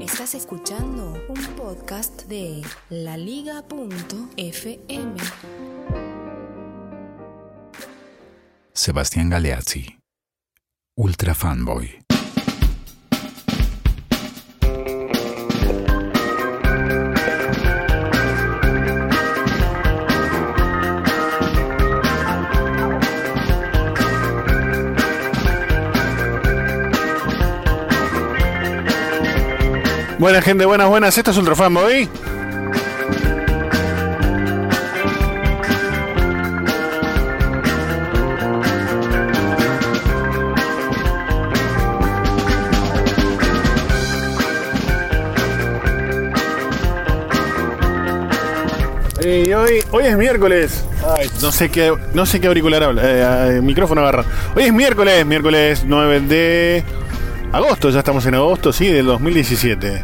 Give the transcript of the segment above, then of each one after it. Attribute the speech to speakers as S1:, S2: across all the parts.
S1: Estás escuchando un podcast de laliga.fm.
S2: Sebastián Galeazzi, Ultra Fanboy.
S3: Buena gente, buenas. Esto es Ultra Fanboy. Y hoy es miércoles. Ay, no sé qué auricular habla, micrófono agarra. Hoy es miércoles 9 de agosto, ya estamos en agosto, sí, del 2017.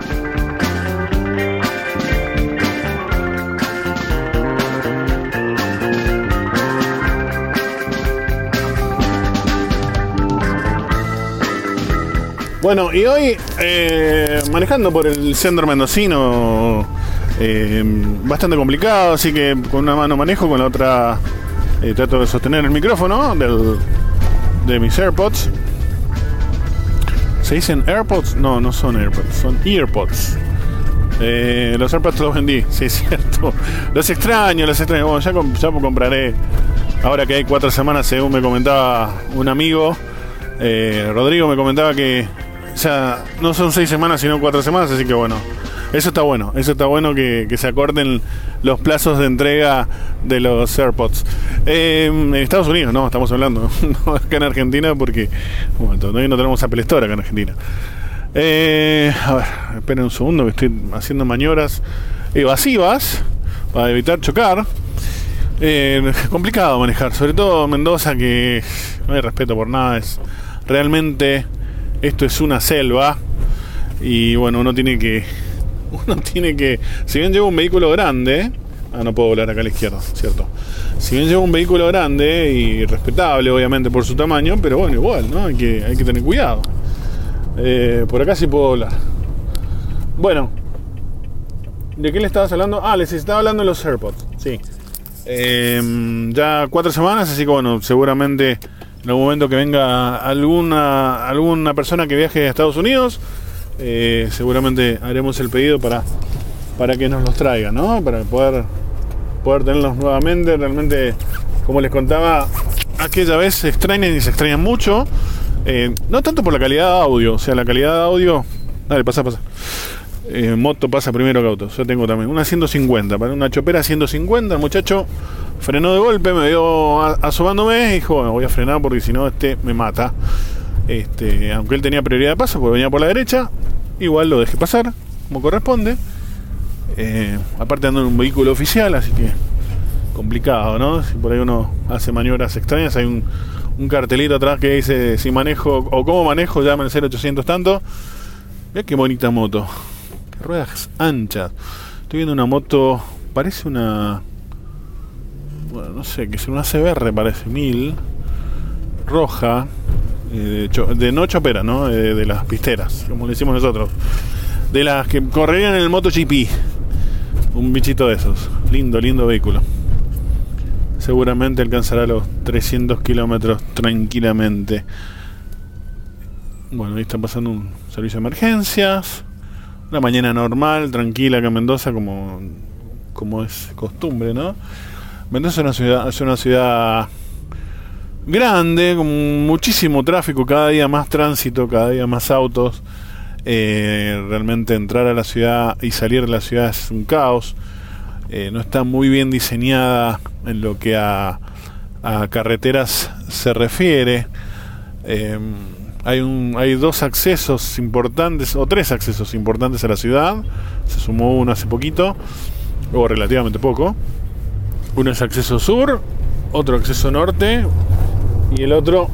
S3: Bueno, y hoy manejando por el centro mendocino, bastante complicado, así que con una mano manejo, con la otra trato de sostener el micrófono de mis AirPods. ¿Se dicen AirPods? No son AirPods, son EarPods. Los AirPods los vendí, sí, es cierto. Los extraño. Bueno, ya compraré. Ahora que hay 4 semanas, según me comentaba un amigo, Rodrigo me comentaba que ya no son 6 semanas, sino 4 semanas, así que bueno. Eso está bueno que se acorten los plazos de entrega de los AirPods. En Estados Unidos, no, estamos hablando, no acá en Argentina, porque bueno, todavía no tenemos Apple Store acá en Argentina. A ver, esperen un segundo que estoy haciendo maniobras evasivas para evitar chocar. Complicado manejar, sobre todo Mendoza, que no hay respeto por nada, realmente esto es una selva. Y bueno, uno tiene que, si bien lleva un vehículo grande, no puedo volar acá a la izquierda, ¿cierto? Si bien lleva un vehículo grande y respetable, obviamente, por su tamaño, pero bueno, igual, ¿no? Hay que tener cuidado. Por acá sí puedo volar. Bueno, ¿de qué le estabas hablando? Les estaba hablando de los AirPods, sí. Ya 4 semanas, así que bueno, seguramente en algún momento que venga alguna persona que viaje a Estados Unidos, seguramente haremos el pedido para que nos los traigan, ¿no? Para poder tenerlos nuevamente. Realmente, como les contaba, aquella vez se extrañan mucho. No tanto por la calidad de audio, o sea, la calidad de audio. Dale, pasa. Moto pasa primero que auto. Yo tengo también una 150, para una chopera 150. El muchacho frenó de golpe, me vio asomándome y dijo, bueno, voy a frenar porque si no me mata. Aunque él tenía prioridad de paso porque venía por la derecha, igual lo dejé pasar como corresponde. Aparte ando en un vehículo oficial, así que complicado, ¿no? Si por ahí uno hace maniobras extrañas, hay un cartelito atrás que dice si manejo o cómo manejo, llama al 0800 tanto. Mirá qué bonita moto, qué ruedas anchas. Estoy viendo una moto, parece una, bueno, no sé, que es una CBR, parece 1000 roja. De no chopera, ¿no? De las pisteras, como le decimos nosotros, de las que correrían en el MotoGP, un bichito de esos. Lindo vehículo. Seguramente alcanzará los 300 kilómetros tranquilamente. Bueno, ahí está pasando un servicio de emergencias. Una mañana normal, tranquila acá en Mendoza, como es costumbre, ¿no? Mendoza es una ciudad grande, con muchísimo tráfico, cada día más tránsito, cada día más autos. Realmente entrar a la ciudad y salir de la ciudad es un caos. No está muy bien diseñada en lo que a carreteras se refiere. Hay 2 accesos importantes, o 3 accesos importantes a la ciudad. Se sumó uno hace poquito, o relativamente poco. Uno es acceso sur, otro acceso norte, y el otro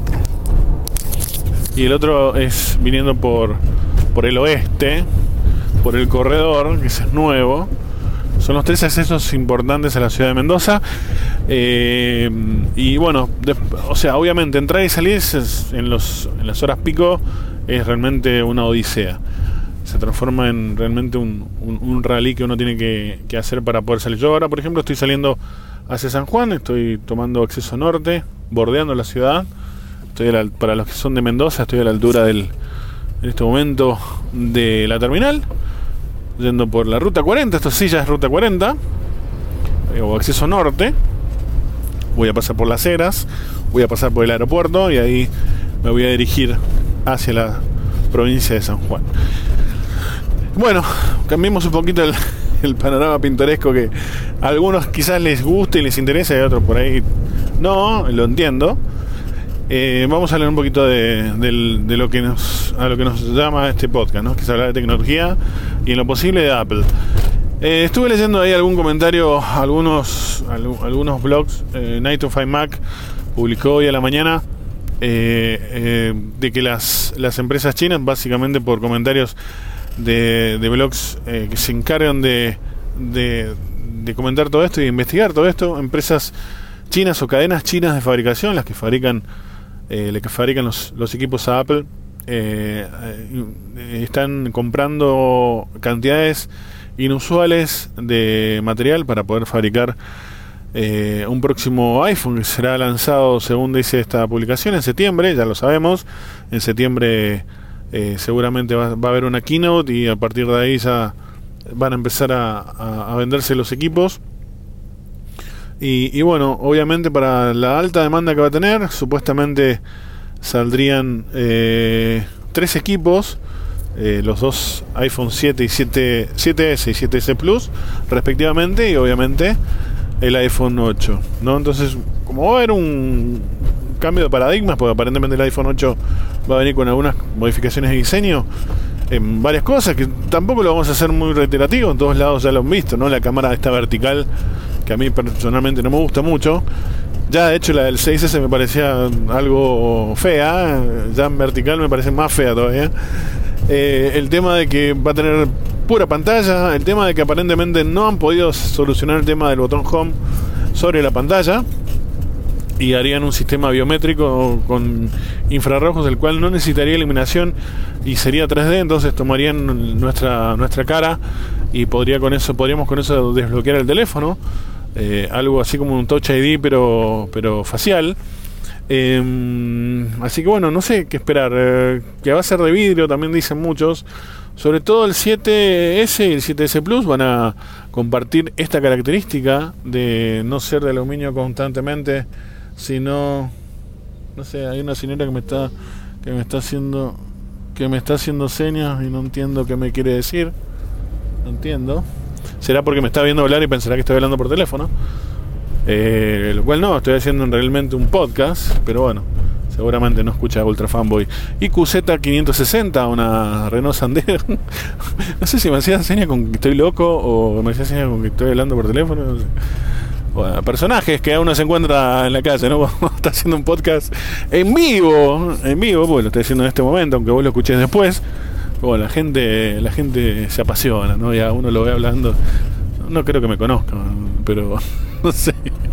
S3: es viniendo por el oeste, por el corredor, que es nuevo. Son los 3 accesos importantes a la ciudad de Mendoza. Y bueno, o sea, obviamente entrar y salir en las horas pico es realmente una odisea. se transforma en realmente un rally que uno tiene que hacer para poder salir. Yo ahora, por ejemplo, estoy saliendo hacia San Juan, estoy tomando acceso norte, bordeando la ciudad. Para los que son de Mendoza, estoy a la altura en este momento de la terminal, yendo por la ruta 40. Esto sí ya es ruta 40 o acceso norte. Voy a pasar por Las Heras, voy a pasar por el aeropuerto y ahí me voy a dirigir hacia la provincia de San Juan. Bueno, cambiemos un poquito el panorama pintoresco, que a algunos quizás les guste y les interesa, y a otros por ahí no, lo entiendo. Vamos a hablar un poquito de lo que nos llama este podcast, ¿no? Que es hablar de tecnología y en lo posible de Apple. Estuve leyendo ahí algún comentario, algunos blogs. Night to Find Mac publicó hoy a la mañana de que las empresas chinas, básicamente por comentarios de blogs que se encargan de comentar todo esto y de investigar todo esto, empresas chinas o cadenas chinas de fabricación, las que fabrican los equipos a Apple, están comprando cantidades inusuales de material para poder fabricar un próximo iPhone que será lanzado, según dice esta publicación, en septiembre. Ya lo sabemos, en septiembre seguramente va a haber una keynote y a partir de ahí ya van a empezar a venderse los equipos. Y bueno, obviamente para la alta demanda que va a tener, supuestamente saldrían 3 equipos, los dos iPhone 7 y 7S y 7S Plus respectivamente, y obviamente el iPhone 8, ¿no? Entonces, como va a haber un cambio de paradigmas, porque aparentemente el iPhone 8 va a venir con algunas modificaciones de diseño en varias cosas, que tampoco lo vamos a hacer muy reiterativo, en todos lados ya lo han visto, ¿no? La cámara esta vertical, que a mí personalmente no me gusta mucho. Ya de hecho la del 6S me parecía algo fea, ya en vertical me parece más fea todavía. El tema de que va a tener pura pantalla, el tema de que aparentemente no han podido solucionar el tema del botón Home sobre la pantalla y harían un sistema biométrico con infrarrojos, el cual no necesitaría iluminación y sería 3D, entonces tomarían nuestra cara y podríamos con eso desbloquear el teléfono, algo así como un Touch ID pero facial. Así que bueno, no sé qué esperar. Que va a ser de vidrio, también dicen muchos. Sobre todo el 7S y el 7S Plus van a compartir esta característica de no ser de aluminio constantemente, sino, no sé, hay una señora que me está haciendo señas y no entiendo qué me quiere decir. No entiendo. Será porque me está viendo hablar y pensará que estoy hablando por teléfono. Lo cual no, estoy haciendo realmente un podcast, pero bueno, seguramente no escucha Ultra Fanboy. Y QZ560, una Renault Sandero. No sé si me hacía señas con que estoy loco o me hacía señas con que estoy hablando por teléfono, no sé. Bueno, personajes que uno se encuentra en la calle, ¿no? Está haciendo un podcast en vivo, porque lo estoy haciendo en este momento, aunque vos lo escuches después. Bueno, la gente se apasiona, ¿no? Ya uno lo ve hablando. No creo que me conozca, pero no sé.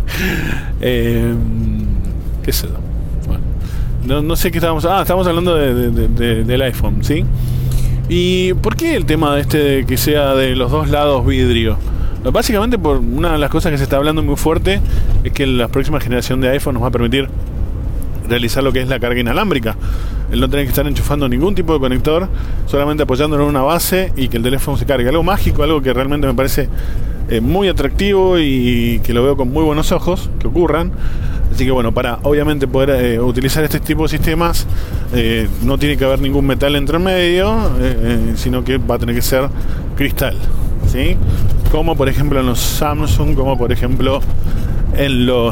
S3: ¿Qué sé yo? Bueno, no sé qué estábamos hablando del iPhone, ¿sí? ¿Y por qué el tema de que sea de los dos lados vidrio? Básicamente por una de las cosas que se está hablando muy fuerte es que la próxima generación de iPhone nos va a permitir realizar lo que es la carga inalámbrica, el no tener que estar enchufando ningún tipo de conector, solamente apoyándolo en una base y que el teléfono se cargue. Algo mágico, algo que realmente me parece muy atractivo y que lo veo con muy buenos ojos que ocurran. Así que bueno, para obviamente poder utilizar este tipo de sistemas no tiene que haber ningún metal entre medio, sino que va a tener que ser cristal, ¿sí? Como por ejemplo en los Samsung, como por ejemplo en los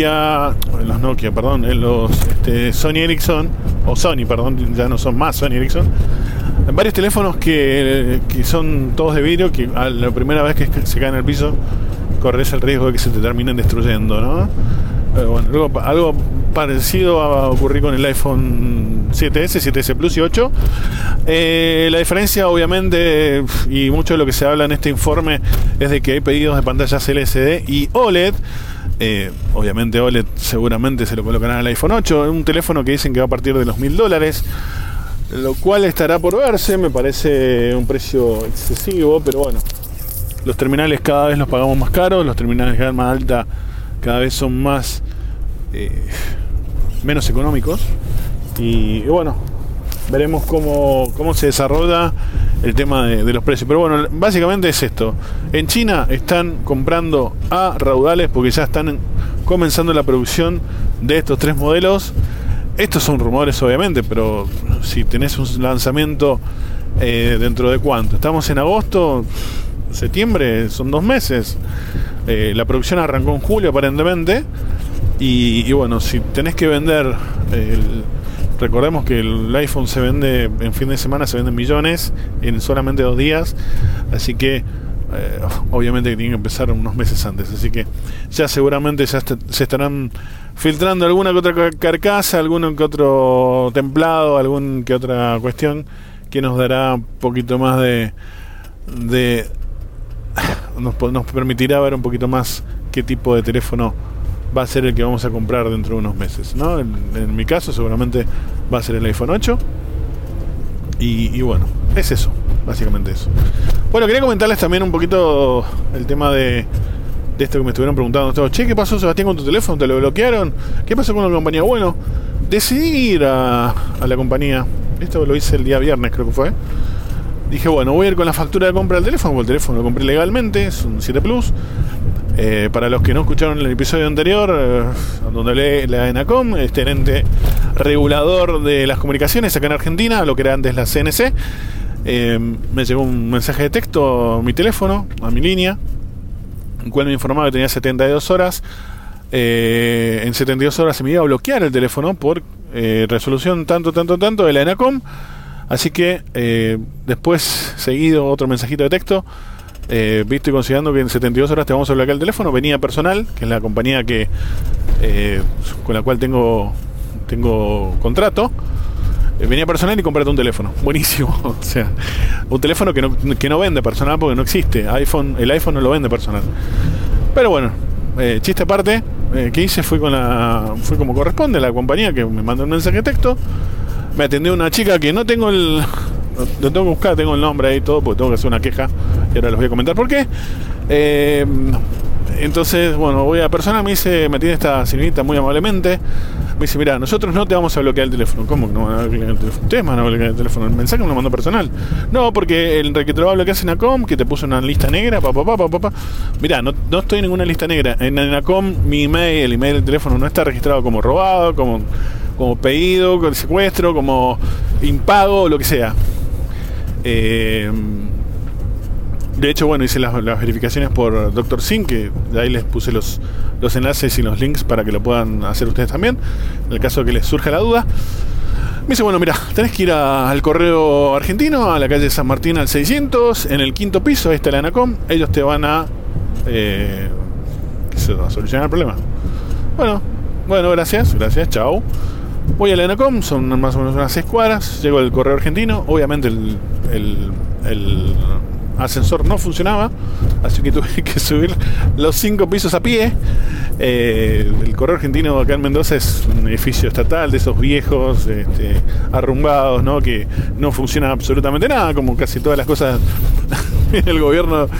S3: Sony Ericsson, o Sony, perdón, ya no son más Sony Ericsson. En varios teléfonos que son todos de vidrio, que a la primera vez que se caen al piso corres el riesgo de que se te terminen destruyendo, ¿no? Bueno, algo parecido va a ocurrir con el iPhone 7S, 7S Plus y 8. La diferencia, obviamente, y mucho de lo que se habla en este informe, es de que hay pedidos de pantallas LCD y OLED. Obviamente OLED seguramente se lo colocarán al iPhone 8, un teléfono que dicen que va a partir de los $1.000, lo cual estará por verse. Me parece un precio excesivo, pero bueno, los terminales cada vez los pagamos más caros, los terminales de gama alta cada vez son más menos económicos, y bueno, veremos cómo se desarrolla el tema de los precios. Pero bueno, básicamente es esto: en China están comprando a raudales porque ya están comenzando la producción de estos 3 modelos. Estos son rumores, obviamente, pero si tenés un lanzamiento dentro de cuánto, estamos en agosto, septiembre, son 2 meses. La producción arrancó en julio aparentemente, y bueno, si tenés que vender recordemos que el iPhone se vende en fin de semana, se venden millones en solamente 2 días, así que obviamente que tienen que empezar unos meses antes, así que ya seguramente ya se estarán filtrando alguna que otra carcasa, alguno que otro templado, algún que otra cuestión que nos dará un poquito más nos permitirá ver un poquito más qué tipo de teléfono va a ser el que vamos a comprar dentro de unos meses, ¿no? En mi caso seguramente va a ser el iPhone 8, y bueno, es eso, básicamente eso. Bueno, quería comentarles también un poquito el tema de esto que me estuvieron preguntando todos. Che, ¿qué pasó, Sebastián, con tu teléfono? ¿Te lo bloquearon? ¿Qué pasó con la compañía? Bueno, decidí ir a la compañía. Esto lo hice el día viernes, creo que fue. Dije, bueno, voy a ir con la factura de compra del teléfono, porque el teléfono lo compré legalmente, es un 7 Plus. Para los que no escucharon el episodio anterior, donde hablé la ENACOM, este ente regulador de las comunicaciones acá en Argentina, lo que era antes la CNC, me llegó un mensaje de texto a mi teléfono, a mi línea, en el cual me informaba que tenía 72 horas. En 72 horas se me iba a bloquear el teléfono por resolución tanto de la ENACOM. Así que después, seguido otro mensajito de texto, visto y considerando que en 72 horas te vamos a bloquear el teléfono, venía Personal, que es la compañía con la cual tengo contrato. Venía Personal y comprate un teléfono. Buenísimo. O sea, un teléfono que no vende Personal porque no existe. El iPhone no lo vende Personal. Pero bueno, chiste aparte, ¿qué hice? Fui como corresponde a la compañía, que me mandó un mensaje de texto. Me atendió una chica que no tengo lo tengo que buscar, tengo el nombre ahí y todo, porque tengo que hacer una queja y ahora les voy a comentar por qué. Entonces, bueno, voy a Personal, me atiende esta señorita muy amablemente. Me dice, mira, nosotros no te vamos a bloquear el teléfono. ¿Cómo que no van a bloquear el teléfono? Ustedes van a bloquear el teléfono. El mensaje me lo mandó Personal. No, porque el que te lo va a bloquear es ENACOM, que te puso una lista negra, Mira, no estoy en ninguna lista negra. En ENACOM, el email del teléfono no está registrado como robado, como pedido, como secuestro, como impago, lo que sea. De hecho, bueno, hice las verificaciones por Dr. Sim, que de ahí les puse los enlaces y los links para que lo puedan hacer ustedes también, en el caso de que les surja la duda. Me dice, bueno, mira, tenés que ir al correo argentino, a la calle San Martín al 600, en el 5º piso, ahí está la ENACOM, ellos te van a solucionar el problema. Bueno, gracias, chao. Voy a la ENACOM, son más o menos unas 6 cuadras, llego al correo argentino, obviamente el ascensor no funcionaba, así que tuve que subir los 5 pisos a pie. El correo argentino acá en Mendoza es un edificio estatal de esos viejos, arrumbados, ¿no? Que no funciona absolutamente nada, como casi todas las cosas en el gobierno.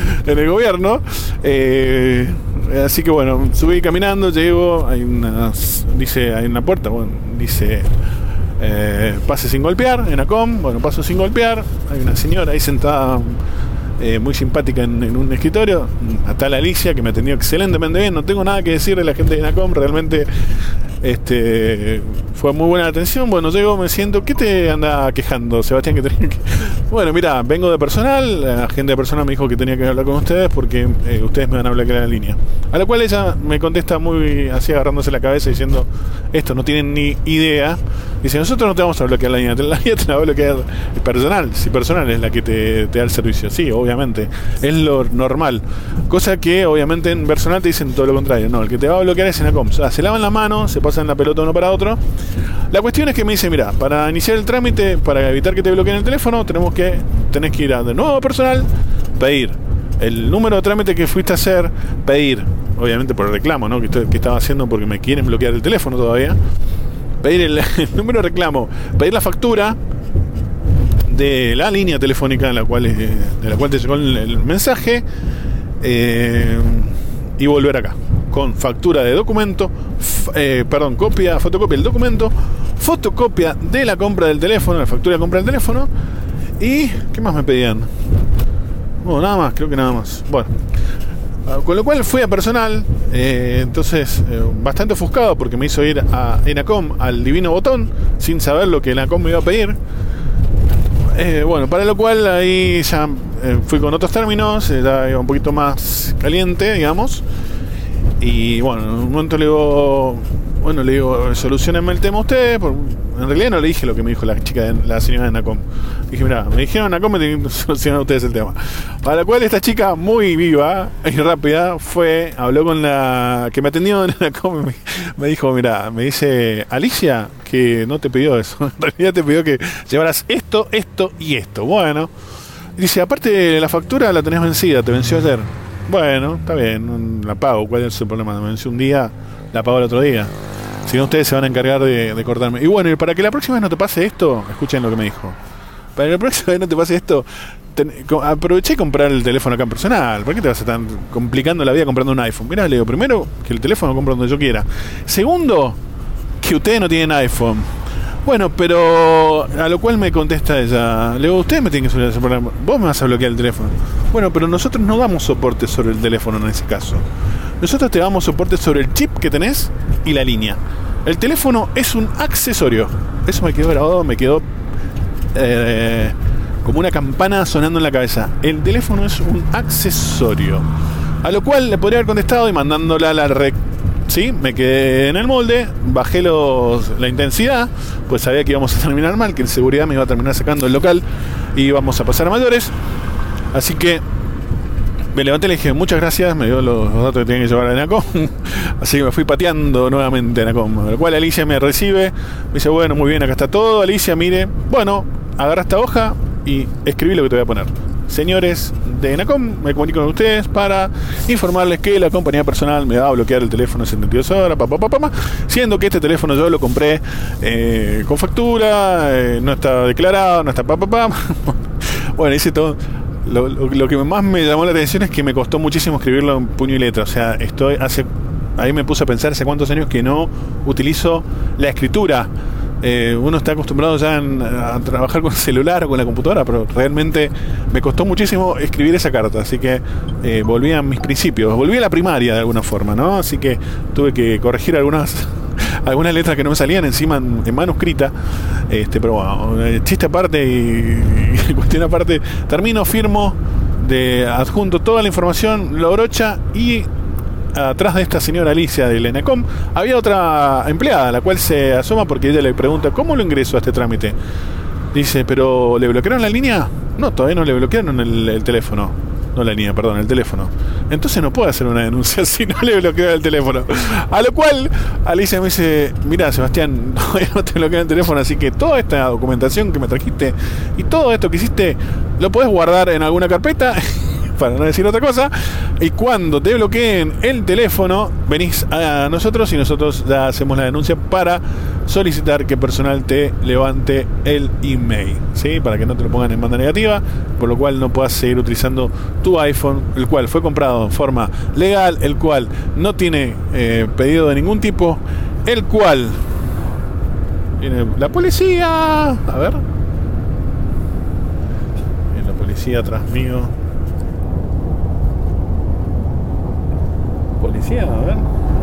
S3: Así que bueno, subí caminando, llego, hay una puerta, bueno, dice pase sin golpear, ENACOM. Bueno, paso sin golpear, hay una señora ahí sentada, muy simpática en un escritorio, a tal Alicia, que me atendió excelentemente bien. No tengo nada que decir de la gente de ENACOM, realmente fue muy buena la atención. Bueno, llego, me siento. ¿Qué te anda quejando, Sebastián? Bueno, mira, vengo de Personal, la gente de Personal me dijo que tenía que hablar con ustedes porque ustedes me van a bloquear la línea. A la cual ella me contesta muy así, agarrándose la cabeza, diciendo, esto no tienen ni idea. Dice, nosotros no te vamos a bloquear la línea te la va a bloquear Personal, si Personal es la que te da el servicio. Sí, obviamente, es lo normal. Cosa que obviamente en Personal te dicen todo lo contrario. No, el que te va a bloquear es ENACOM. O sea, se lavan la mano, se pasan la pelota uno para otro. La cuestión es que me dice, mira, para iniciar el trámite, para evitar que te bloqueen el teléfono, tenés que ir de nuevo a Personal, pedir el número de trámite que fuiste a hacer, pedir, obviamente por el reclamo, ¿no? que estaba haciendo porque me quieren bloquear el teléfono todavía, pedir el número de reclamo, pedir la factura, de la línea telefónica de la cual te llegó el mensaje, y volver acá con factura de documento, fotocopia del documento, fotocopia de la compra del teléfono, la factura de compra del teléfono. Y ¿qué más me pedían? Bueno, nada más, creo que nada más. Bueno, con lo cual fui a personal, entonces bastante ofuscado porque me hizo ir a Enacom al divino botón sin saber lo que Enacom me iba a pedir. Bueno, para lo cual ahí ya fui con otros términos, ya iba un poquito más caliente, digamos. Y bueno, en un momento le digo, solucionenme el tema ustedes. En realidad no le dije lo que me dijo la señora de Enacom. Dije, mirá, me dijeron Enacom, me tienen que solucionar ustedes el tema. Para lo cual esta chica, muy viva y rápida, habló con la que me atendió en Enacom. Me dijo, mirá, me dice Alicia que no te pidió eso. En realidad te pidió que llevaras esto, esto y esto. Bueno, dice, aparte la factura la tenés vencida, te venció ayer. Bueno, está bien, la pago. ¿Cuál es el problema? Me venció un día, la pago el otro día. Si no, ustedes se van a encargar de cortarme. Y bueno, y para que la próxima vez no te pase esto, escuchen lo que me dijo. Para que la próxima vez no te pase esto, aproveché y comprar el teléfono acá en personal. ¿Por qué te vas a estar complicando la vida comprando un iPhone? Mirá, le digo, primero, que el teléfono lo compro donde yo quiera. Segundo, que ustedes no tienen iPhone. Bueno, pero a lo cual me contesta ella, le digo, ustedes me tienen que solucionar ese problema. Vos me vas a bloquear el teléfono. Bueno, pero nosotros no damos soporte sobre el teléfono en ese caso. Nosotros te damos soporte sobre el chip que tenés y la línea. El teléfono es un accesorio. Eso me quedó grabado, me quedó como una campana sonando en la cabeza. El teléfono es un accesorio. A lo cual le podría haber contestado y mandándola a la red. Sí, me quedé en el molde, bajé la intensidad, pues sabía que íbamos a terminar mal, que en seguridad me iba a terminar sacando el local y íbamos a pasar a mayores. Así que me levanté y le dije, muchas gracias, me dio los datos que tenía que llevar a Enacom. Así que me fui pateando nuevamente a Enacom. A lo cual Alicia me recibe, me dice, bueno, muy bien, acá está todo. Alicia, mire, bueno, agarra esta hoja y escribí lo que te voy a poner. Señores de Enacom, me comunico con ustedes para informarles que la compañía personal me va a bloquear el teléfono en 72 horas, siendo que este teléfono yo lo compré con factura, no está declarado, no está Bueno, hice todo. Lo que más me llamó la atención es que me costó muchísimo escribirlo en puño y letra. O sea, ahí me puse a pensar hace cuántos años que no utilizo la escritura. Uno está acostumbrado ya a trabajar con el celular o con la computadora, pero realmente me costó muchísimo escribir esa carta, así que volví a mis principios, volví a la primaria de alguna forma, ¿no? Así que tuve que corregir algunas letras que no me salían encima en manuscrita, pero bueno, chiste aparte y cuestión aparte, firmo, adjunto toda la información, lo brocha y atrás de esta señora Alicia del Enacom había otra empleada, la cual se asoma porque ella le pregunta, ¿cómo lo ingreso a este trámite? Dice, ¿pero le bloquearon la línea? No, todavía no le bloquearon el teléfono. No la línea, perdón, el teléfono. Entonces no puedo hacer una denuncia si no le bloqueo el teléfono. A lo cual Alicia me dice, mira, Sebastián, todavía no te bloquean el teléfono, así que toda esta documentación que me trajiste y todo esto que hiciste lo podés guardar en alguna carpeta para no decir otra cosa, y cuando te bloqueen el teléfono venís a nosotros y nosotros ya hacemos la denuncia para solicitar que personal te levante el email, ¿sí? Para que no te lo pongan en banda negativa, por lo cual no puedas seguir utilizando tu iPhone, el cual fue comprado en forma legal, el cual no tiene pedido de ningún tipo, el cual viene la policía, a ver, viene la policía atrás mío. Policía, a ver.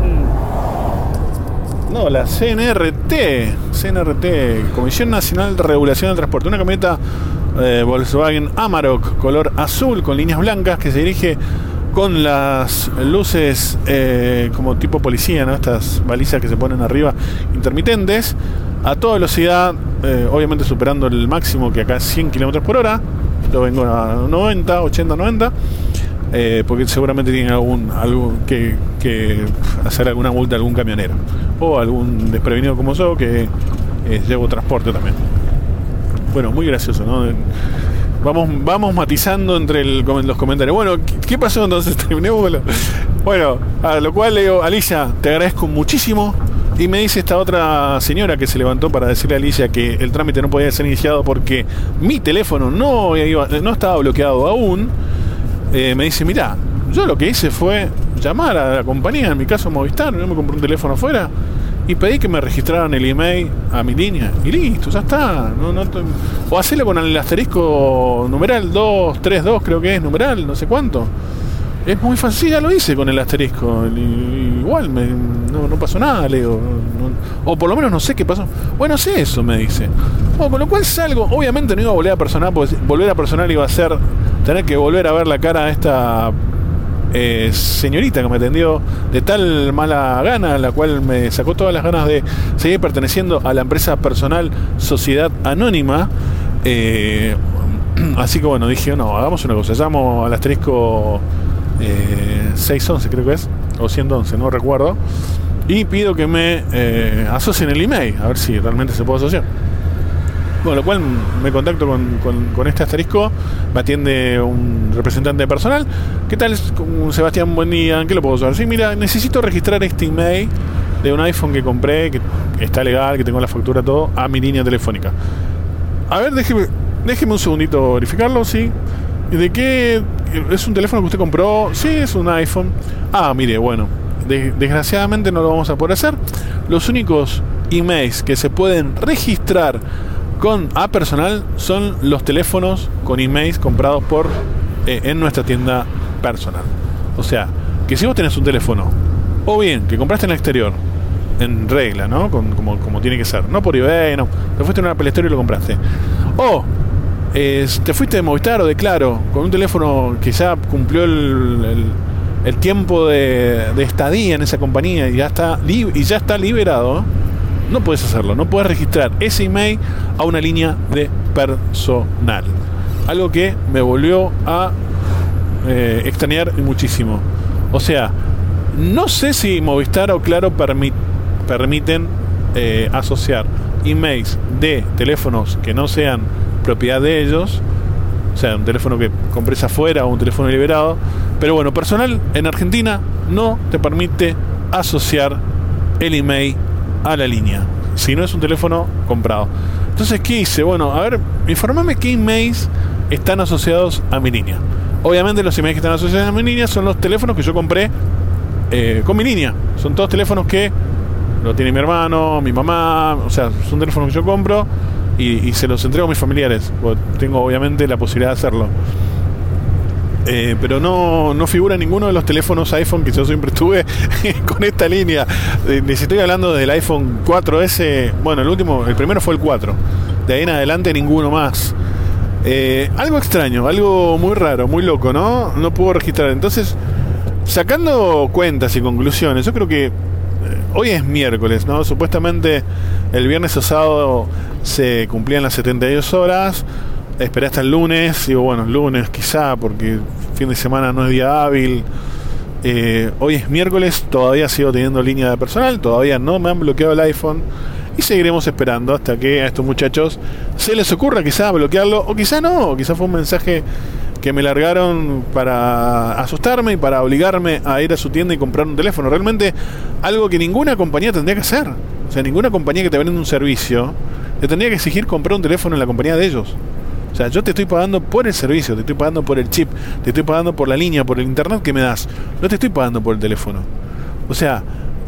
S3: No, la CNRT, Comisión Nacional de Regulación del Transporte. Una camioneta Volkswagen Amarok, color azul, con líneas blancas, que se dirige con las luces como tipo policía, ¿no? Estas balizas que se ponen arriba, intermitentes, a toda velocidad, obviamente superando el máximo, que acá es 100 km por hora. Yo vengo a 90, 80, 90. Porque seguramente tienen algo que hacer alguna multa a algún camionero o algún desprevenido como yo que llevo transporte también. Bueno, muy gracioso, ¿no? Vamos matizando entre los comentarios. Bueno, ¿qué pasó entonces? Terminemos. Bueno, a lo cual le digo, Alicia, te agradezco muchísimo Y me dice esta otra señora que se levantó para decirle a Alicia que el trámite no podía ser iniciado porque mi teléfono no estaba bloqueado aún. Me dice, mirá, yo lo que hice fue llamar a la compañía, en mi caso Movistar, yo me compré un teléfono afuera y pedí que me registraran el email a mi línea y listo, ya está. O hacerlo con el asterisco numeral 232, creo que es numeral, no sé cuánto. Es muy fácil, ya lo hice con el asterisco. Igual no pasó nada, le digo. O por lo menos no sé qué pasó. Bueno, sé eso, me dice. Con lo cual salgo. Obviamente no iba a volver a personal, porque volver a personal iba a ser tener que volver a ver la cara a esta señorita que me atendió de tal mala gana, la cual me sacó todas las ganas de seguir perteneciendo a la empresa personal Sociedad Anónima. Así que bueno, dije, no, hagamos una cosa. Llamo al asterisco 611 creo que es, o 111, no recuerdo, y pido que me asocien el email, a ver si realmente se puede asociar. Bueno, lo cual me contacto con este asterisco, me atiende un representante personal. ¿Qué tal, Sebastián? Buen día, ¿en qué lo puedo usar? Sí, mira, necesito registrar este email de un iPhone que compré, que está legal, que tengo la factura, todo, a mi línea telefónica. A ver, déjeme un segundito verificarlo, sí. ¿De qué? ¿Es un teléfono que usted compró? Sí, es un iPhone. Ah, mire, bueno, desgraciadamente no lo vamos a poder hacer. Los únicos emails que se pueden registrar con A personal son los teléfonos con emails comprados en nuestra tienda personal. O sea, que si vos tenés un teléfono, o bien que compraste en el exterior, en regla, ¿no? Como tiene que ser, no por eBay, no. Te fuiste a una Apple Store y lo compraste. O te fuiste de Movistar o de Claro con un teléfono que ya cumplió el tiempo de estadía en esa compañía y ya está liberado. No puedes hacerlo, no puedes registrar ese email a una línea de personal. Algo que me volvió a extrañar muchísimo. O sea, no sé si Movistar o Claro permiten asociar emails de teléfonos que no sean propiedad de ellos, o sea, un teléfono que compres afuera o un teléfono liberado. Pero bueno, personal en Argentina no te permite asociar el email a la línea si no es un teléfono comprado. Entonces, ¿qué hice? Bueno, a ver, informame qué emails están asociados a mi línea. Obviamente los emails que están asociados a mi línea son los teléfonos que yo compré con mi línea. Son todos teléfonos que lo tiene mi hermano, mi mamá, o sea, son teléfonos que yo compro y se los entrego a mis familiares. Tengo obviamente la posibilidad de hacerlo. Pero no figura ninguno de los teléfonos iPhone que yo siempre tuve con esta línea. Les estoy hablando del iPhone 4S. Bueno, el primero fue el 4. De ahí en adelante ninguno más. Algo extraño, algo muy raro, muy loco, ¿no? No puedo registrar. Entonces, sacando cuentas y conclusiones, yo creo que hoy es miércoles, ¿no? Supuestamente el viernes o sábado se cumplían las 72 horas. Esperé hasta el lunes. Digo, bueno, el lunes quizá, porque fin de semana no es día hábil. Hoy es miércoles, todavía sigo teniendo línea de personal, todavía no me han bloqueado el iPhone. Y seguiremos esperando hasta que a estos muchachos se les ocurra quizá bloquearlo, o quizá no, quizá fue un mensaje que me largaron para asustarme y para obligarme a ir a su tienda y comprar un teléfono. Realmente algo que ninguna compañía tendría que hacer. O sea, ninguna compañía que te venda un servicio te tendría que exigir comprar un teléfono en la compañía de ellos. O sea, yo te estoy pagando por el servicio, te estoy pagando por el chip, te estoy pagando por la línea, por el internet que me das. No te estoy pagando por el teléfono. O sea,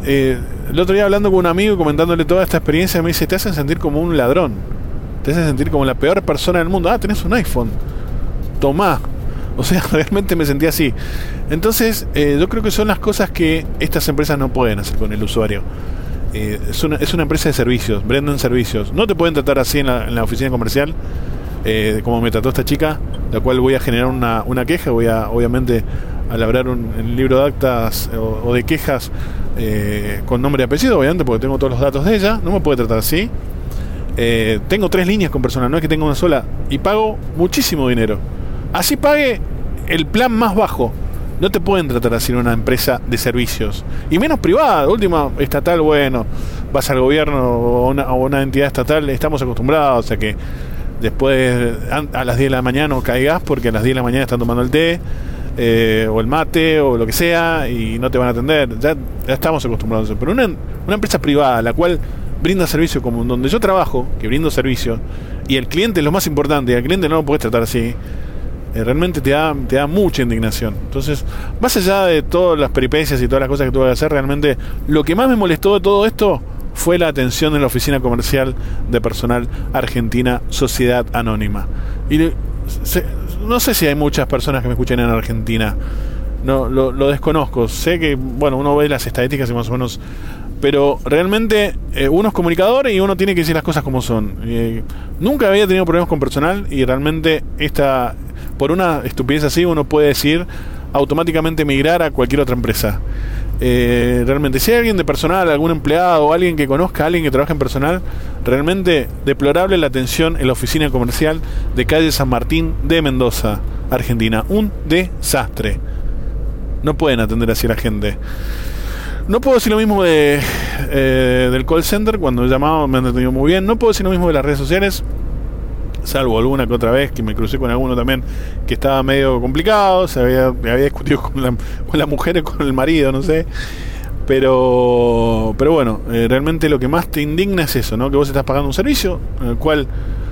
S3: el otro día hablando con un amigo y comentándole toda esta experiencia, me dice, te hacen sentir como un ladrón. Te hacen sentir como la peor persona del mundo. Ah, tenés un iPhone. Tomá. O sea, realmente me sentí así. Entonces, yo creo que son las cosas que estas empresas no pueden hacer con el usuario. Es una empresa de servicios, venden servicios. No te pueden tratar así en la oficina comercial, como me trató esta chica, la cual voy a generar una queja. Voy a, obviamente, a labrar el libro de actas o de quejas con nombre y apellido, obviamente, porque tengo todos los datos de ella. No me puede tratar así. Tengo 3 líneas con personal, no es que tenga una sola, y pago muchísimo dinero. Así pague el plan más bajo, no te pueden tratar así en una empresa de servicios, y menos privada. Última, estatal, bueno, vas al gobierno o una entidad estatal, estamos acostumbrados, o sea que después a las 10 de la mañana no caigas porque a las 10 de la mañana están tomando el té. o el mate o lo que sea, y no te van a atender. Ya estamos acostumbrados a eso. Pero una empresa privada, la cual brinda servicio como donde yo trabajo, que brindo servicio, y el cliente es lo más importante, y al cliente no lo puedes tratar así, realmente te da mucha indignación. Entonces, más allá de todas las peripecias y todas las cosas que tuve que hacer, realmente lo que más me molestó de todo esto fue la atención de la oficina comercial de personal argentina Sociedad Anónima. Y no sé si hay muchas personas que me escuchan en Argentina, no lo desconozco. Sé que, bueno, uno ve las estadísticas y más o menos, pero realmente uno es comunicador y uno tiene que decir las cosas como son. Nunca había tenido problemas con personal, y realmente por una estupidez así uno puede decir automáticamente migrar a cualquier otra empresa. Realmente, si hay alguien de personal, algún empleado o alguien que conozca a alguien que trabaja en personal, realmente deplorable la atención en la oficina comercial de calle San Martín de Mendoza, Argentina. Un desastre. No pueden atender así a la gente. No puedo decir lo mismo del call center. Cuando he llamado me han atendido muy bien. No puedo decir lo mismo de las redes sociales, salvo alguna que otra vez que me crucé con alguno también que estaba medio complicado, había discutido con la mujer o con el marido, no sé. Pero bueno, realmente lo que más te indigna es eso, ¿no? Que vos estás pagando un servicio en el cual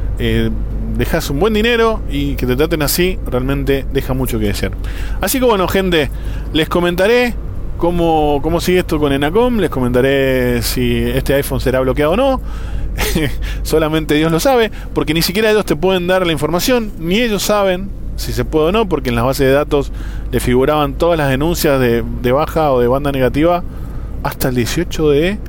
S3: dejas un buen dinero, y que te traten así realmente deja mucho que desear. Así que bueno, gente, les comentaré cómo sigue esto con Enacom. Les comentaré si este iPhone será bloqueado o no. Solamente Dios lo sabe, porque ni siquiera ellos te pueden dar la información, ni ellos saben si se puede o no, porque en las bases de datos le figuraban todas las denuncias de baja o de banda negativa hasta el 18 de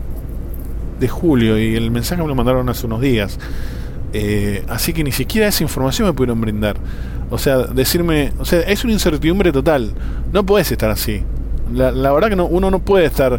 S3: julio, y el mensaje me lo mandaron hace unos días. Así que ni siquiera esa información me pudieron brindar. O sea, decirme, es una incertidumbre total. No puedes estar así. La verdad que uno no puede estar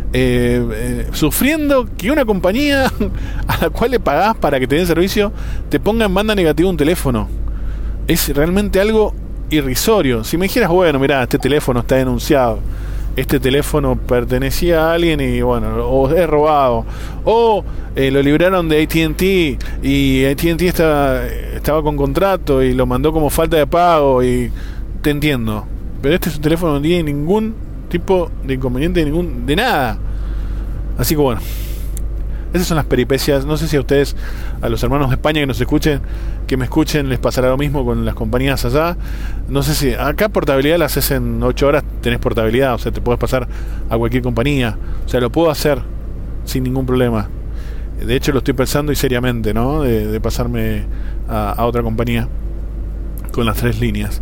S3: sufriendo que una compañía a la cual le pagás para que te den servicio te ponga en banda negativa un teléfono. Es realmente algo irrisorio. Si me dijeras, bueno, mirá, este teléfono está denunciado, este teléfono pertenecía a alguien y bueno, o es robado, o lo libraron de AT&T y AT&T estaba con contrato y lo mandó como falta de pago, y te entiendo. Pero este es un teléfono que no tiene ningún tipo de inconveniente, de nada. Así que bueno, esas son las peripecias. No sé si a ustedes, a los hermanos de España que me escuchen, les pasará lo mismo con las compañías allá. No sé si acá portabilidad la haces en 8 horas, tenés portabilidad, o sea, te puedes pasar a cualquier compañía. O sea, lo puedo hacer sin ningún problema. De hecho, lo estoy pensando, y seriamente, ¿no? De pasarme a otra compañía con las 3 líneas.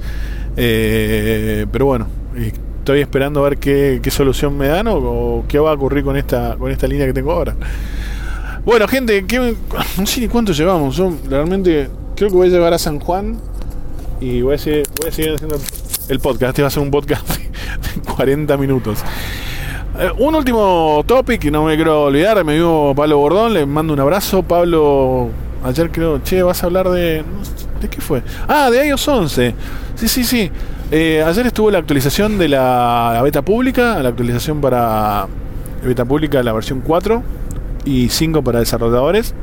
S3: Pero bueno, estoy esperando a ver qué solución me dan o qué va a ocurrir con esta línea que tengo ahora. Bueno, gente, no sé ni cuánto llevamos. Yo realmente creo que voy a llegar a San Juan y voy a seguir haciendo el podcast. Este va a ser un podcast de 40 minutos. Un último topic, y no me quiero olvidar. Me amigo Pablo Bordón, le mando un abrazo. Pablo, ayer creo, vas a hablar ¿de qué fue? De iOS 11. Sí. Ayer estuvo la actualización de la beta pública, la actualización para beta pública, la versión 4 y 5 para desarrolladores.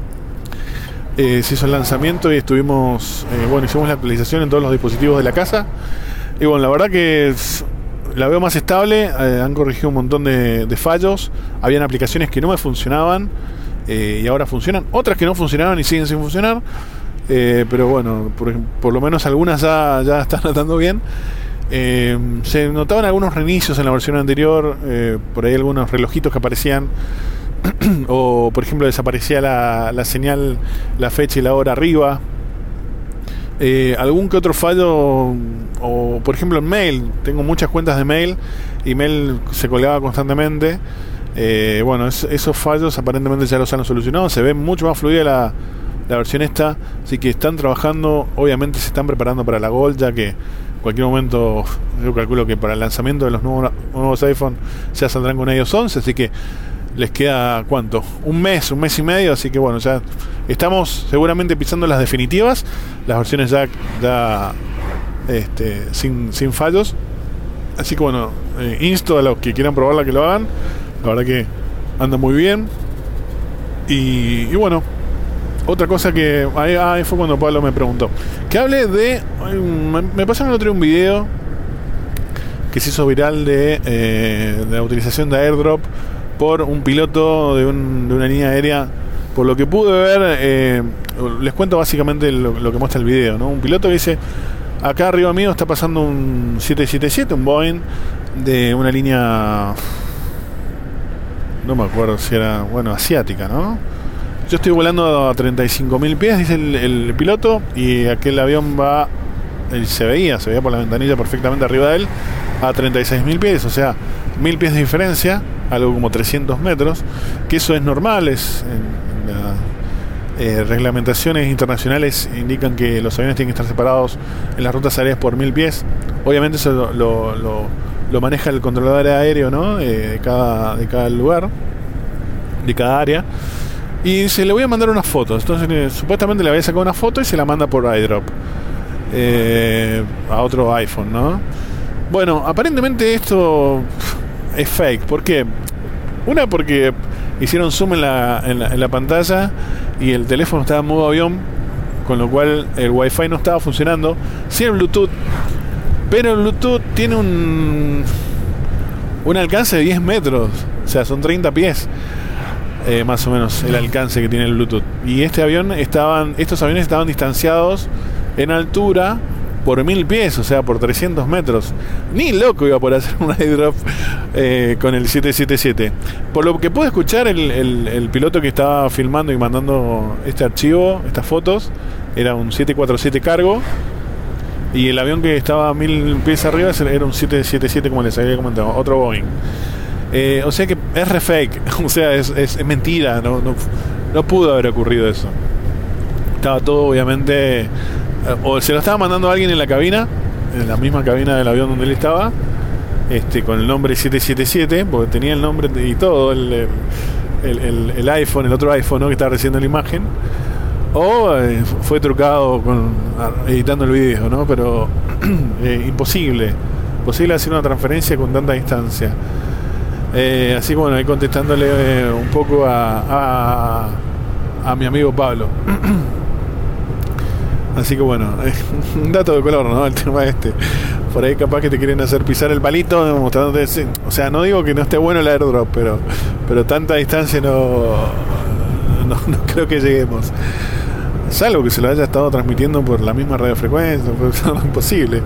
S3: Se hizo el lanzamiento y hicimos la actualización en todos los dispositivos de la casa. Y bueno, la verdad que la veo más estable. Han corregido un montón de fallos. Habían aplicaciones que no me funcionaban y ahora funcionan. Otras que no funcionaban y siguen sin funcionar. Pero bueno, por lo menos algunas ya están andando bien. Se notaban algunos reinicios en la versión anterior. Por ahí algunos relojitos que aparecían. O por ejemplo desaparecía la señal, la fecha y la hora arriba. Algún que otro fallo, o por ejemplo en mail, tengo muchas cuentas de mail y mail se colgaba constantemente. Esos fallos aparentemente ya los han solucionado. Se ve mucho más fluida la versión esta, así que están trabajando. Obviamente se están preparando para la Gold, ya que en cualquier momento yo calculo que para el lanzamiento de los nuevos iPhone ya saldrán con iOS 11, así que les queda ¿cuánto? Un mes y medio, así que bueno, ya estamos seguramente pisando las definitivas, las versiones ya sin fallos. Así que bueno, insto a los que quieran probarla que lo hagan. La verdad que anda muy bien. Y bueno, otra cosa que ahí fue cuando Pablo me preguntó que hable de, me pasaron el otro día un video que se hizo viral de la utilización de airdrop por un piloto de una línea aérea. Por lo que pude ver, les cuento básicamente lo que muestra el video, ¿no? Un piloto que dice: acá arriba mío está pasando un 777, un Boeing de una línea, no me acuerdo si era, bueno, asiática, ¿no? Yo estoy volando a 35.000 pies, dice el piloto, y aquel avión va, se veía por la ventanilla perfectamente arriba de él, a 36.000 pies, o sea, 1.000 pies de diferencia, algo como 300 metros, que eso es normal, reglamentaciones internacionales indican que los aviones tienen que estar separados en las rutas aéreas por 1.000 pies. Obviamente eso lo maneja el controlador aéreo, ¿no? De cada lugar, de cada área. Y le voy a mandar unas fotos. Entonces supuestamente le había sacado una foto y se la manda por airdrop a otro iPhone, ¿no? Bueno, aparentemente esto es fake. ¿Por qué? Una, porque hicieron zoom en la pantalla y el teléfono estaba en modo avión, con lo cual el Wi-Fi no estaba funcionando. Sí, el Bluetooth, pero el Bluetooth tiene un alcance de 10 metros, o sea, son 30 pies. Más o menos el alcance que tiene el Bluetooth. Y estos aviones estaban distanciados en altura por 1.000 pies, o sea, por 300 metros. Ni loco iba a poder hacer un airdrop con el 777. Por lo que pude escuchar, el piloto que estaba filmando y mandando este archivo, estas fotos, era un 747 cargo, y el avión que estaba a 1.000 pies arriba era un 777, como les había comentado, otro Boeing. O sea que es re fake, o sea, es mentira, no pudo haber ocurrido eso. Estaba todo, obviamente, o se lo estaba mandando a alguien en la cabina, en la misma cabina del avión donde él estaba, con el nombre 777, porque tenía el nombre y todo, el iPhone, el otro iPhone, ¿no?, que estaba recibiendo la imagen, o fue trucado editando el video, ¿no? Pero imposible hacer una transferencia con tanta distancia. Así que bueno, ahí contestándole un poco a mi amigo Pablo. Así que bueno, un dato de color, ¿no? El tema por ahí capaz que te quieren hacer pisar el palito mostrándote, o sea, no digo que no esté bueno el airdrop, pero tanta distancia no creo que lleguemos. Salvo que se lo haya estado transmitiendo por la misma radiofrecuencia, imposible.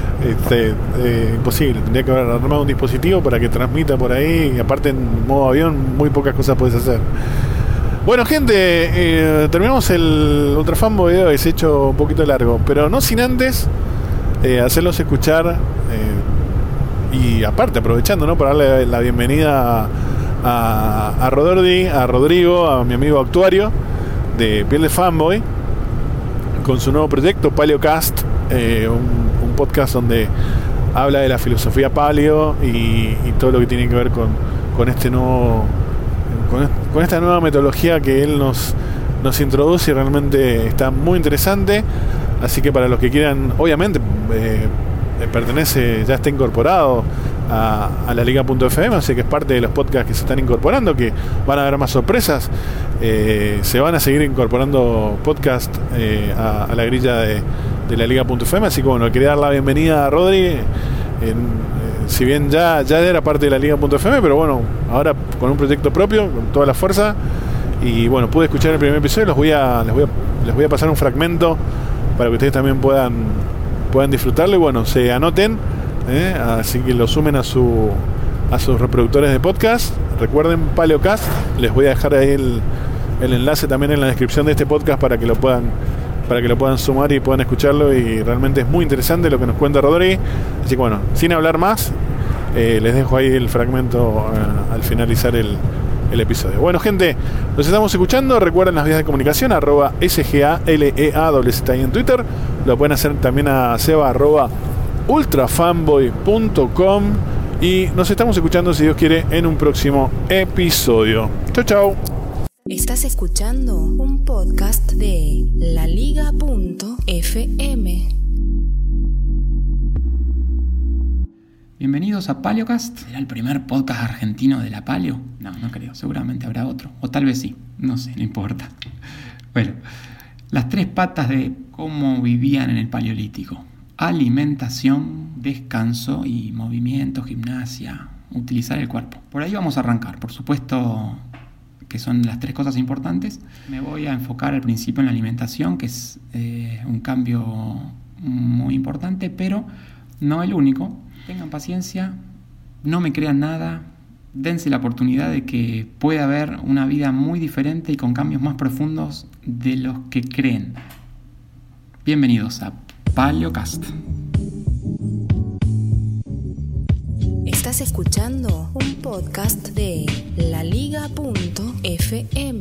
S3: Imposible. Tendría que haber armado un dispositivo para que transmita por ahí, y aparte en modo avión muy pocas cosas puedes hacer. Bueno, gente, terminamos el Ultra Fanboy de hoy. Se ha hecho un poquito largo, pero no sin antes hacerlos escuchar, y aparte aprovechando, ¿no?, para darle la bienvenida a Rodrigo, a mi amigo actuario de Piel de Fanboy, con su nuevo proyecto Paleocast, un podcast donde habla de la filosofía paleo y todo lo que tiene que ver con esta nueva metodología que él nos introduce, y realmente está muy interesante. Así que para los que quieran, obviamente ya está incorporado a la Liga.fm, así que es parte de los podcasts que se están incorporando, que van a haber más sorpresas. Se van a seguir incorporando podcasts a la grilla de la Liga.fm, así que bueno, quería dar la bienvenida a Rodri, si bien ya era parte de la Liga.fm, pero bueno, ahora con un proyecto propio, con toda la fuerza. Y bueno, pude escuchar el primer episodio, les voy a pasar un fragmento para que ustedes también puedan disfrutarlo, y bueno, se anoten, así que lo sumen a sus reproductores de podcast. Recuerden, Paleocast. Les voy a dejar ahí el enlace también en la descripción de este podcast para que lo puedan sumar y puedan escucharlo, y realmente es muy interesante lo que nos cuenta Rodri. Así que bueno, sin hablar más, les dejo ahí el fragmento al finalizar el episodio. Bueno, gente, nos estamos escuchando. Recuerden las vías de comunicación, @SGALEAWZ en Twitter. Lo pueden hacer también a seba @ultrafanboy.com, y nos estamos escuchando, si Dios quiere, en un próximo episodio. Chau.
S1: Estás escuchando un podcast de laliga.fm.
S4: Bienvenidos a Paleocast. ¿Será el primer podcast argentino de la paleo? No creo, seguramente habrá otro. O tal vez sí, no sé, no importa. Bueno, las 3 patas de cómo vivían en el Paleolítico. alimentación, descanso y movimiento, gimnasia, utilizar el cuerpo. Por ahí vamos a arrancar. Por supuesto que son las 3 cosas importantes. Me voy a enfocar al principio en la alimentación, que es un cambio muy importante, pero no el único. Tengan paciencia, no me crean nada, dense la oportunidad de que puede haber una vida muy diferente y con cambios más profundos de los que creen. Bienvenidos a Paleocast.
S1: Estás escuchando un podcast de laliga.fm.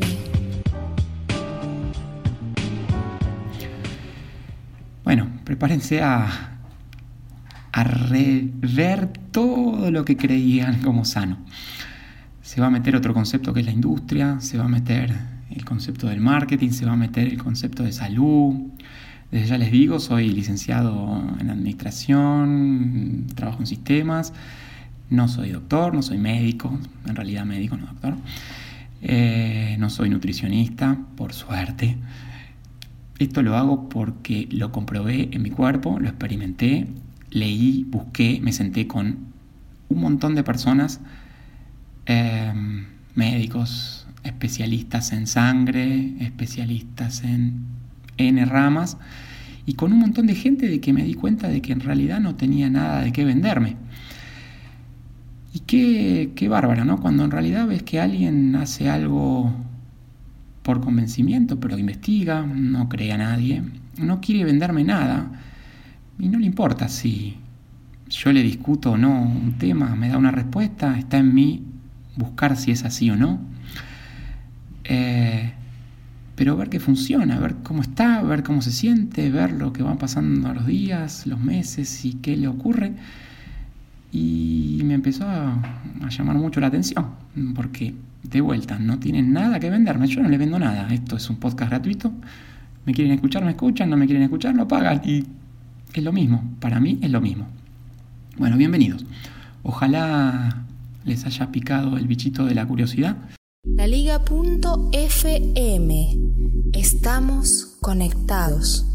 S4: Bueno, prepárense a rever todo lo que creían como sano. Se va a meter otro concepto que es la industria, se va a meter el concepto del marketing, se va a meter el concepto de salud. Desde ya les digo, soy licenciado en administración, trabajo en sistemas, no soy doctor, no soy médico, en realidad médico, no doctor. No soy nutricionista, por suerte. Esto lo hago porque lo comprobé en mi cuerpo, lo experimenté, leí, busqué, me senté con un montón de personas, médicos, especialistas en sangre, especialistas en N ramas, y con un montón de gente de que me di cuenta de que en realidad no tenía nada de qué venderme. Y qué bárbaro, ¿no? Cuando en realidad ves que alguien hace algo por convencimiento, pero investiga, no cree a nadie, no quiere venderme nada, y no le importa si yo le discuto o no un tema, me da una respuesta, está en mí buscar si es así o no. Pero ver que funciona, ver cómo está, ver cómo se siente, ver lo que van pasando los días, los meses y qué le ocurre. Y me empezó a llamar mucho la atención, porque de vuelta no tienen nada que venderme, yo no les vendo nada. Esto es un podcast gratuito, me quieren escuchar, me escuchan, no me quieren escuchar, no pagan, y es lo mismo, para mí es lo mismo. Bueno, bienvenidos. Ojalá les haya picado el bichito de la curiosidad.
S1: Laliga.fm. Estamos conectados.